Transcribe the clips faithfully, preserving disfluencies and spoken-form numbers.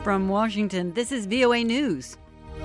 From Washington, this is V O A News.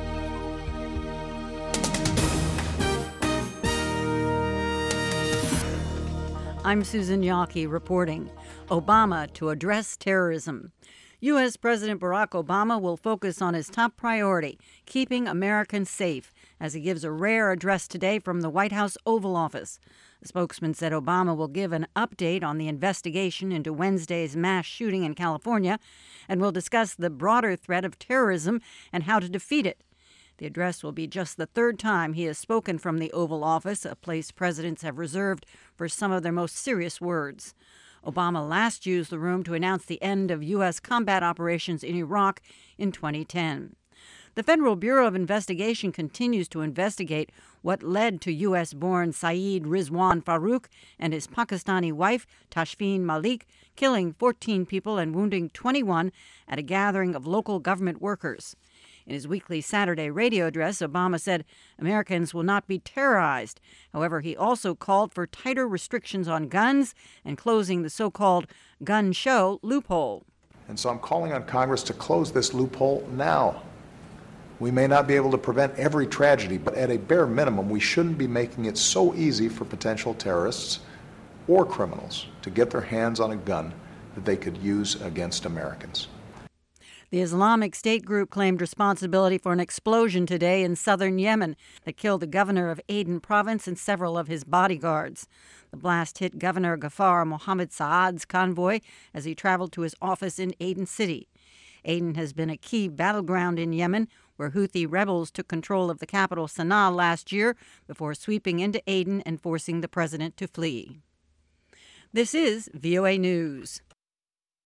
I'm Susan Yockey reporting. Obama to address terrorism. U S. President Barack Obama will focus on his top priority, keeping Americans safe, as he gives a rare address today from the White House Oval Office. The spokesman said Obama will give an update on the investigation into Wednesday's mass shooting in California and will discuss the broader threat of terrorism and how to defeat it. The address will be just the third time he has spoken from the Oval Office, a place presidents have reserved for some of their most serious words. Obama last used the room to announce the end of U S combat operations in Iraq in twenty ten. The Federal Bureau of Investigation continues to investigate what led to U S-born Saeed Rizwan Farook and his Pakistani wife, Tashfeen Malik, killing fourteen people and wounding twenty-one at a gathering of local government workers. In his weekly Saturday radio address, Obama said Americans will not be terrorized. However, he also called for tighter restrictions on guns and closing the so-called gun show loophole. And so I'm calling on Congress to close this loophole now. We may not be able to prevent every tragedy, but at a bare minimum, we shouldn't be making it so easy for potential terrorists or criminals to get their hands on a gun that they could use against Americans. The Islamic State group claimed responsibility for an explosion today in southern Yemen that killed the governor of Aden province and several of his bodyguards. The blast hit Governor Ghaffar Mohammed Saad's convoy as he traveled to his office in Aden City. Aden has been a key battleground in Yemen, where Houthi rebels took control of the capital Sana'a last year before sweeping into Aden and forcing the president to flee. This is V O A News.